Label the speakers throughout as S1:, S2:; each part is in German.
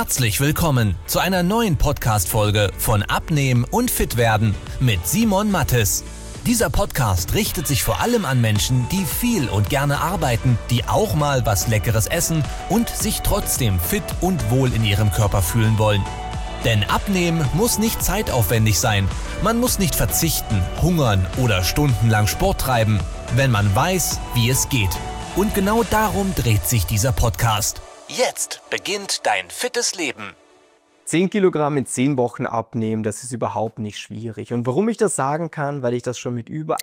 S1: Herzlich willkommen zu einer neuen Podcast-Folge von Abnehmen und Fitwerden mit Simon Mattes. Dieser Podcast richtet sich vor allem an Menschen, die viel und gerne arbeiten, die auch mal was Leckeres essen und sich trotzdem fit und wohl in ihrem Körper fühlen wollen. Denn Abnehmen muss nicht zeitaufwendig sein. Man muss nicht verzichten, hungern oder stundenlang Sport treiben, wenn man weiß, wie es geht. Und genau darum dreht sich dieser Podcast. Jetzt beginnt dein fittes Leben.
S2: 10 Kilogramm in 10 Wochen abnehmen, das ist überhaupt nicht schwierig. Und warum ich das sagen kann, weil ich das schon mit über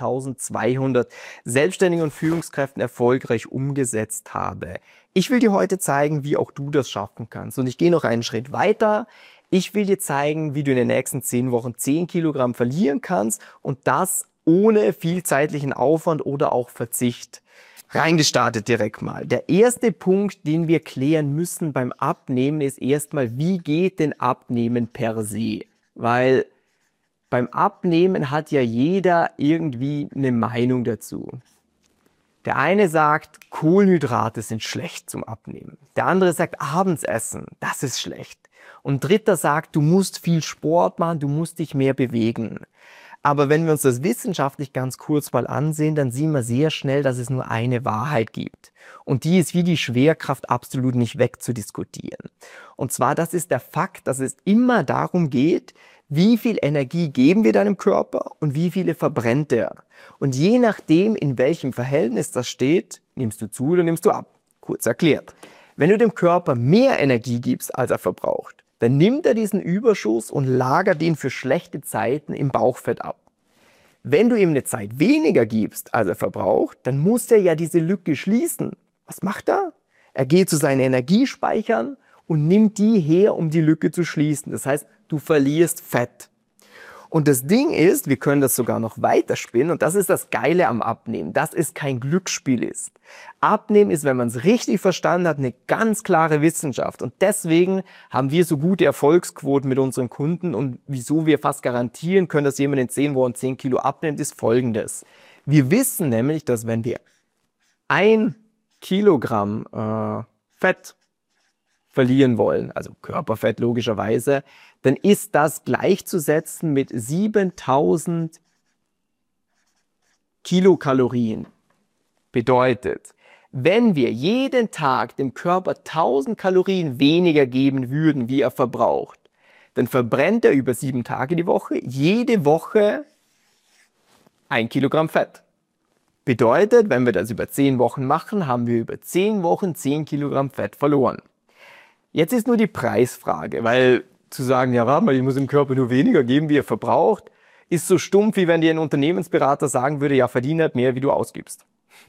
S2: 1200 Selbstständigen und Führungskräften erfolgreich umgesetzt habe. Ich will dir heute zeigen, wie auch du das schaffen kannst. Und ich gehe noch einen Schritt weiter. Ich will dir zeigen, wie du in den nächsten 10 Wochen 10 Kilogramm verlieren kannst und das ohne viel zeitlichen Aufwand oder auch Verzicht. Reingestartet direkt mal. Der erste Punkt, den wir klären müssen beim Abnehmen, ist erstmal, wie geht denn Abnehmen per se? Weil beim Abnehmen hat ja jeder irgendwie eine Meinung dazu. Der eine sagt, Kohlenhydrate sind schlecht zum Abnehmen. Der andere sagt, abends essen, das ist schlecht. Und dritter sagt, du musst viel Sport machen, du musst dich mehr bewegen. Aber wenn wir uns das wissenschaftlich ganz kurz mal ansehen, dann sehen wir sehr schnell, dass es nur eine Wahrheit gibt. Und die ist wie die Schwerkraft absolut nicht wegzudiskutieren. Und zwar, das ist der Fakt, dass es immer darum geht, wie viel Energie geben wir deinem Körper und wie viele verbrennt er. Und je nachdem, in welchem Verhältnis das steht, nimmst du zu oder nimmst du ab. Kurz erklärt. Wenn du dem Körper mehr Energie gibst, als er verbraucht, dann nimmt er diesen Überschuss und lagert ihn für schlechte Zeiten im Bauchfett ab. Wenn du ihm eine Zeit weniger gibst, als er verbraucht, dann muss er ja diese Lücke schließen. Was macht er? Er geht zu seinen Energiespeichern und nimmt die her, um die Lücke zu schließen. Das heißt, du verlierst Fett. Und das Ding ist, wir können das sogar noch weiterspinnen und das ist das Geile am Abnehmen, dass es kein Glücksspiel ist. Abnehmen ist, wenn man es richtig verstanden hat, eine ganz klare Wissenschaft und deswegen haben wir so gute Erfolgsquoten mit unseren Kunden und wieso wir fast garantieren können, dass jemand in 10 Wochen 10 Kilo abnimmt, ist Folgendes. Wir wissen nämlich, dass wenn wir 1 Kilogramm Fett verlieren wollen, also Körperfett logischerweise, dann ist das gleichzusetzen mit 7000 Kilokalorien. Bedeutet, wenn wir jeden Tag dem Körper 1000 Kalorien weniger geben würden, wie er verbraucht, dann verbrennt er über 7 Tage die Woche, jede Woche 1 Kilogramm Fett. Bedeutet, wenn wir das über 10 Wochen machen, haben wir über 10 Wochen 10 Kilogramm Fett verloren. Jetzt ist nur die Preisfrage, weil zu sagen, ja, warte mal, ich muss dem Körper nur weniger geben, wie er verbraucht, ist so stumpf, wie wenn dir ein Unternehmensberater sagen würde, ja, verdiene halt mehr, wie du ausgibst.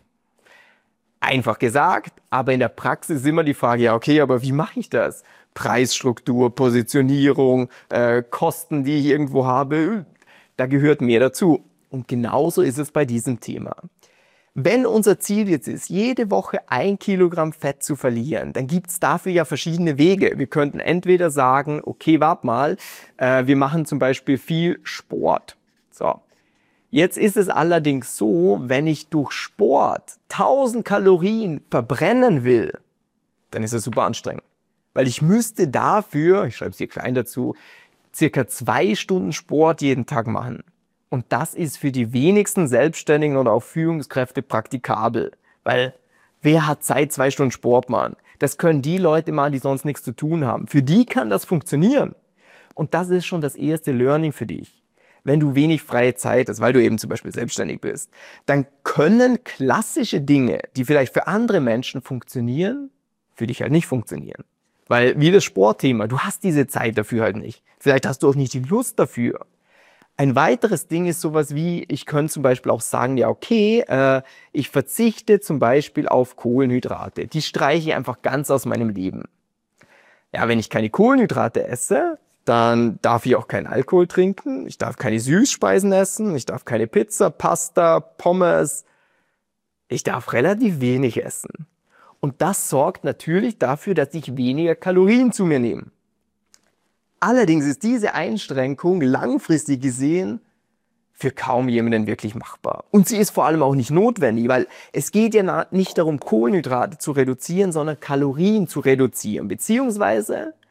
S2: Einfach gesagt, aber in der Praxis ist immer die Frage, ja, okay, aber wie mache ich das? Preisstruktur, Positionierung, Kosten, die ich irgendwo habe, da gehört mehr dazu. Und genauso ist es bei diesem Thema. Wenn unser Ziel jetzt ist, jede Woche 1 Kilogramm Fett zu verlieren, dann gibt es dafür ja verschiedene Wege. Wir könnten entweder sagen, okay, warte mal, wir machen zum Beispiel viel Sport. So. Jetzt ist es allerdings so, wenn ich durch Sport 1000 Kalorien verbrennen will, dann ist es super anstrengend. Weil ich müsste dafür, ich schreibe es hier klein dazu, circa 2 Stunden Sport jeden Tag machen. Und das ist für die wenigsten Selbstständigen oder auch Führungskräfte praktikabel. Weil wer hat Zeit, 2 Stunden Sport machen? Das können die Leute machen, die sonst nichts zu tun haben. Für die kann das funktionieren. Und das ist schon das erste Learning für dich. Wenn du wenig freie Zeit hast, weil du eben zum Beispiel selbstständig bist, dann können klassische Dinge, die vielleicht für andere Menschen funktionieren, für dich halt nicht funktionieren. Weil wie das Sportthema, du hast diese Zeit dafür halt nicht. Vielleicht hast du auch nicht die Lust dafür. Ein weiteres Ding ist sowas wie, ich könnte zum Beispiel auch sagen, ja okay, ich verzichte zum Beispiel auf Kohlenhydrate. Die streiche ich einfach ganz aus meinem Leben. Ja, wenn ich keine Kohlenhydrate esse, dann darf ich auch keinen Alkohol trinken, ich darf keine Süßspeisen essen, ich darf keine Pizza, Pasta, Pommes. Ich darf relativ wenig essen. Und das sorgt natürlich dafür, dass ich weniger Kalorien zu mir nehme. Allerdings ist diese Einschränkung langfristig gesehen für kaum jemanden wirklich machbar. Und sie ist vor allem auch nicht notwendig, weil es geht ja nicht darum, Kohlenhydrate zu reduzieren, sondern Kalorien zu reduzieren. Beziehungsweise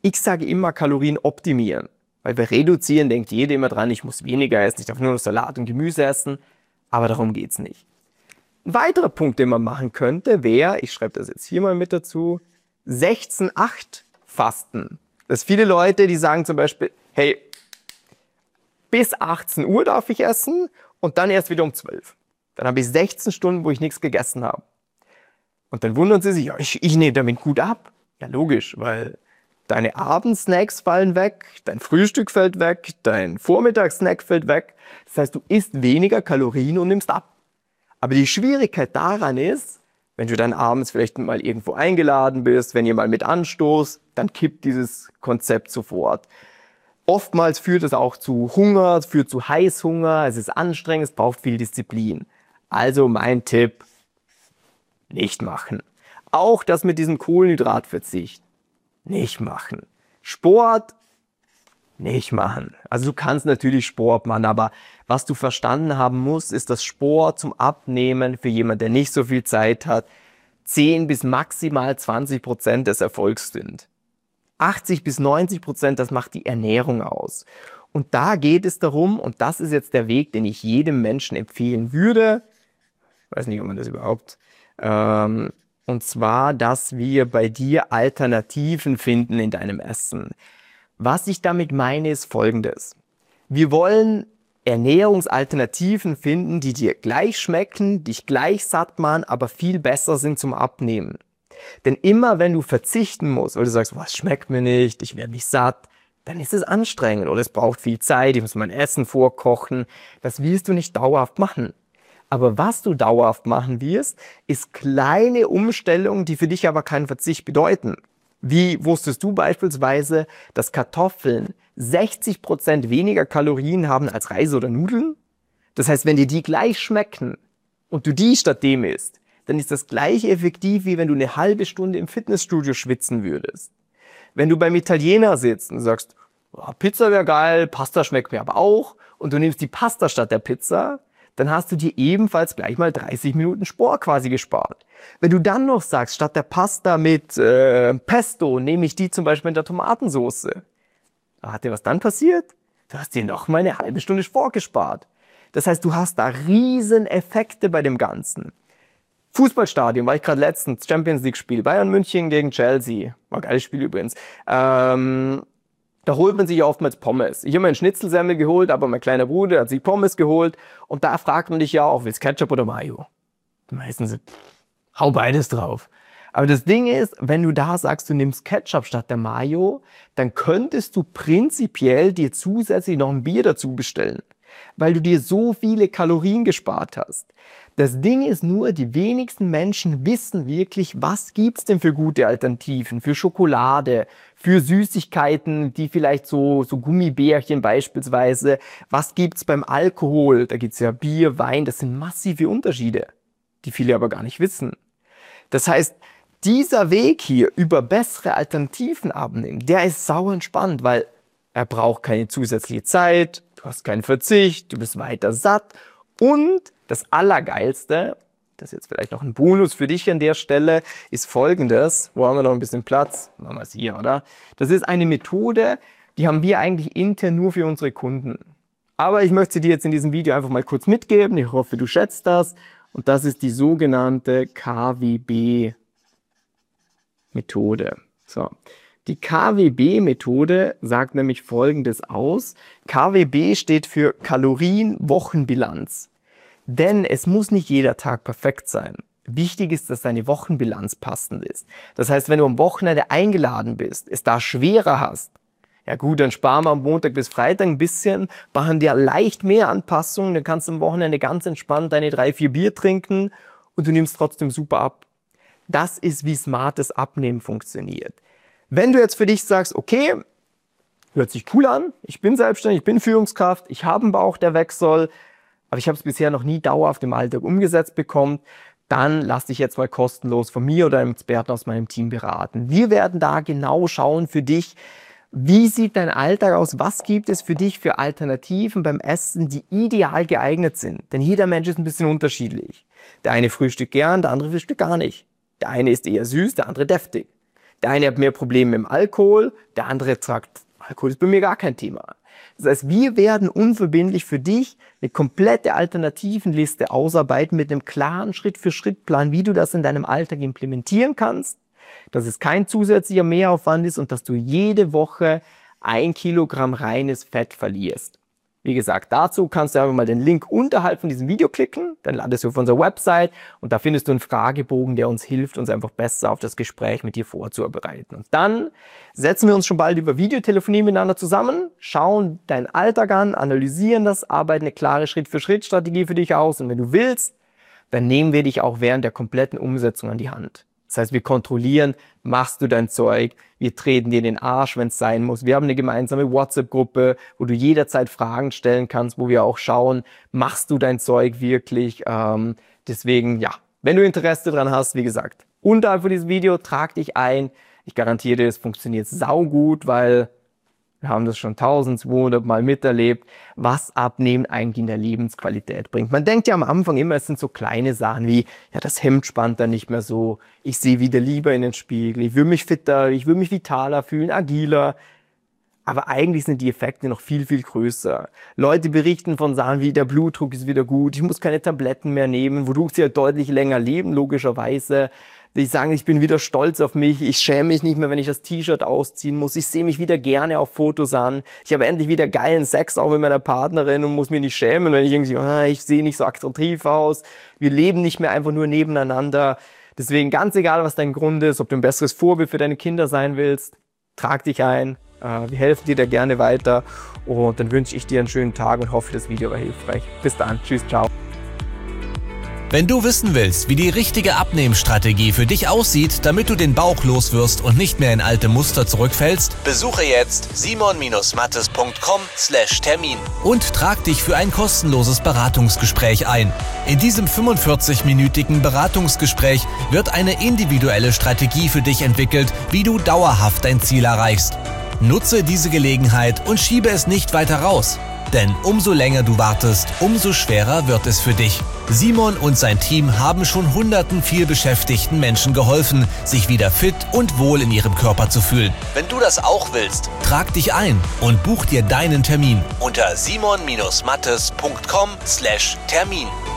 S2: Ich sage immer Kalorien optimieren, weil bei reduzieren denkt jeder immer dran, ich muss weniger essen, ich darf nur noch Salat und Gemüse essen, aber darum geht es nicht. Ein weiterer Punkt, den man machen könnte, wäre, ich schreibe das jetzt hier mal mit dazu, 16-8 Fasten. Das sind viele Leute, die sagen zum Beispiel, hey, bis 18 Uhr darf ich essen und dann erst wieder um 12. Dann habe ich 16 Stunden, wo ich nichts gegessen habe. Und dann wundern sie sich, ja, ich nehme damit gut ab. Ja, logisch, weil deine Abendsnacks fallen weg, dein Frühstück fällt weg, dein Vormittagssnack fällt weg. Das heißt, du isst weniger Kalorien und nimmst ab. Aber die Schwierigkeit daran ist, wenn du dann abends vielleicht mal irgendwo eingeladen bist, wenn ihr mal mit anstoßt, dann kippt dieses Konzept sofort. Oftmals führt es auch zu Hunger, es führt zu Heißhunger, es ist anstrengend, es braucht viel Disziplin. Also mein Tipp, nicht machen. Auch das mit diesem Kohlenhydratverzicht, nicht machen. Sport, nicht machen. Also du kannst natürlich Sport machen, aber was du verstanden haben musst, ist, dass Sport zum Abnehmen für jemanden, der nicht so viel Zeit hat, 10 bis maximal 20% des Erfolgs sind. 80 bis 90%, das macht die Ernährung aus. Und da geht es darum, und das ist jetzt der Weg, den ich jedem Menschen empfehlen würde, ich weiß nicht, ob man das überhaupt, und zwar, dass wir bei dir Alternativen finden in deinem Essen. Was ich damit meine, ist Folgendes. Wir wollen Ernährungsalternativen finden, die dir gleich schmecken, dich gleich satt machen, aber viel besser sind zum Abnehmen. Denn immer wenn du verzichten musst, weil du sagst, was schmeckt mir nicht, ich werde nicht satt, dann ist es anstrengend oder es braucht viel Zeit, ich muss mein Essen vorkochen. Das willst du nicht dauerhaft machen. Aber was du dauerhaft machen wirst, ist kleine Umstellungen, die für dich aber keinen Verzicht bedeuten. Wie wusstest du beispielsweise, dass Kartoffeln 60% weniger Kalorien haben als Reis oder Nudeln? Das heißt, wenn dir die gleich schmecken und du die statt dem isst, dann ist das gleich effektiv, wie wenn du eine halbe Stunde im Fitnessstudio schwitzen würdest. Wenn du beim Italiener sitzt und sagst, oh, Pizza wäre geil, Pasta schmeckt mir aber auch, und du nimmst die Pasta statt der Pizza, dann hast du dir ebenfalls gleich mal 30 Minuten Sport quasi gespart. Wenn du dann noch sagst, statt der Pasta mit Pesto nehme ich die zum Beispiel in der Tomatensauce, hat dir was dann passiert? Du hast dir noch mal eine halbe Stunde Sport gespart. Das heißt, du hast da riesen Effekte bei dem Ganzen. Fußballstadion, war ich gerade letztens, Champions League Spiel, Bayern München gegen Chelsea, war ein geiles Spiel übrigens. Da holt man sich ja oftmals Pommes. Ich habe mir einen Schnitzelsemmel geholt, aber mein kleiner Bruder hat sich Pommes geholt. Und da fragt man dich ja auch, willst du Ketchup oder Mayo? Die meisten sind, hau beides drauf. Aber das Ding ist, wenn du da sagst, du nimmst Ketchup statt der Mayo, dann könntest du prinzipiell dir zusätzlich noch ein Bier dazu bestellen, weil du dir so viele Kalorien gespart hast. Das Ding ist nur, die wenigsten Menschen wissen wirklich, was gibt's denn für gute Alternativen, für Schokolade, für Süßigkeiten, die vielleicht so Gummibärchen beispielsweise. Was gibt's beim Alkohol? Da gibt's ja Bier, Wein, das sind massive Unterschiede, die viele aber gar nicht wissen. Das heißt, dieser Weg hier über bessere Alternativen abnehmen, der ist sau entspannt, weil er braucht keine zusätzliche Zeit, du hast keinen Verzicht, du bist weiter satt. Und das Allergeilste, das ist jetzt vielleicht noch ein Bonus für dich an der Stelle, ist folgendes. Wo haben wir noch ein bisschen Platz? Machen wir es hier, oder? Das ist eine Methode, die haben wir eigentlich intern nur für unsere Kunden. Aber ich möchte sie dir jetzt in diesem Video einfach mal kurz mitgeben. Ich hoffe, du schätzt das. Und das ist die sogenannte KWB-Methode. So. Die KWB-Methode sagt nämlich Folgendes aus. KWB steht für Kalorien-Wochenbilanz. Denn es muss nicht jeder Tag perfekt sein. Wichtig ist, dass deine Wochenbilanz passend ist. Das heißt, wenn du am Wochenende eingeladen bist, es da schwerer hast, ja gut, dann sparen wir am Montag bis Freitag ein bisschen, machen dir leicht mehr Anpassungen, dann kannst du am Wochenende ganz entspannt deine 3-4 Bier trinken und du nimmst trotzdem super ab. Das ist, wie smartes Abnehmen funktioniert. Wenn du jetzt für dich sagst, okay, hört sich cool an, ich bin selbstständig, ich bin Führungskraft, ich habe einen Bauch, der weg soll, aber ich habe es bisher noch nie dauerhaft im Alltag umgesetzt bekommen, dann lass dich jetzt mal kostenlos von mir oder einem Experten aus meinem Team beraten. Wir werden da genau schauen für dich, wie sieht dein Alltag aus, was gibt es für dich für Alternativen beim Essen, die ideal geeignet sind. Denn jeder Mensch ist ein bisschen unterschiedlich. Der eine frühstückt gern, der andere frühstückt gar nicht. Der eine ist eher süß, der andere deftig. Der eine hat mehr Probleme mit dem Alkohol, der andere sagt, Alkohol ist bei mir gar kein Thema. Das heißt, wir werden unverbindlich für dich eine komplette Alternativenliste ausarbeiten mit einem klaren Schritt-für-Schritt-Plan, wie du das in deinem Alltag implementieren kannst, dass es kein zusätzlicher Mehraufwand ist und dass du jede Woche 1 Kilogramm reines Fett verlierst. Wie gesagt, dazu kannst du einfach mal den Link unterhalb von diesem Video klicken, dann landest du auf unserer Website und da findest du einen Fragebogen, der uns hilft, uns einfach besser auf das Gespräch mit dir vorzubereiten. Und dann setzen wir uns schon bald über Videotelefonie miteinander zusammen, schauen deinen Alltag an, analysieren das, arbeiten eine klare Schritt-für-Schritt-Strategie für dich aus und wenn du willst, dann nehmen wir dich auch während der kompletten Umsetzung an die Hand. Das heißt, wir kontrollieren, machst du dein Zeug, wir treten dir in den Arsch, wenn es sein muss. Wir haben eine gemeinsame WhatsApp-Gruppe, wo du jederzeit Fragen stellen kannst, wo wir auch schauen, machst du dein Zeug wirklich? Deswegen, ja, wenn du Interesse daran hast, wie gesagt, unterhalb von diesem Video, trag dich ein. Ich garantiere dir, es funktioniert saugut, weil wir haben das schon 1200 Mal miterlebt, was Abnehmen eigentlich in der Lebensqualität bringt. Man denkt ja am Anfang immer, es sind so kleine Sachen wie, ja, das Hemd spannt dann nicht mehr so, ich sehe wieder lieber in den Spiegel, ich will mich fitter, ich will mich vitaler fühlen, agiler. Aber eigentlich sind die Effekte noch viel, viel größer. Leute berichten von Sachen wie, der Blutdruck ist wieder gut, ich muss keine Tabletten mehr nehmen, wodurch sie ja deutlich länger leben, logischerweise. Die sagen, ich bin wieder stolz auf mich, ich schäme mich nicht mehr, wenn ich das T-Shirt ausziehen muss, ich sehe mich wieder gerne auf Fotos an, ich habe endlich wieder geilen Sex auch mit meiner Partnerin und muss mich nicht schämen, wenn ich irgendwie, ich sehe nicht so attraktiv aus, wir leben nicht mehr einfach nur nebeneinander. Deswegen ganz egal, was dein Grund ist, ob du ein besseres Vorbild für deine Kinder sein willst, trag dich ein, wir helfen dir da gerne weiter und dann wünsche ich dir einen schönen Tag und hoffe, das Video war hilfreich. Bis dann, tschüss, ciao.
S1: Wenn du wissen willst, wie die richtige Abnehmstrategie für dich aussieht, damit du den Bauch loswirst und nicht mehr in alte Muster zurückfällst, besuche jetzt simon-mattes.com/Termin und trag dich für ein kostenloses Beratungsgespräch ein. In diesem 45-minütigen Beratungsgespräch wird eine individuelle Strategie für dich entwickelt, wie du dauerhaft dein Ziel erreichst. Nutze diese Gelegenheit und schiebe es nicht weiter raus. Denn umso länger du wartest, umso schwerer wird es für dich. Simon und sein Team haben schon hunderten vielbeschäftigten Menschen geholfen, sich wieder fit und wohl in ihrem Körper zu fühlen. Wenn du das auch willst, trag dich ein und buch dir deinen Termin unter simon-mattes.com/Termin.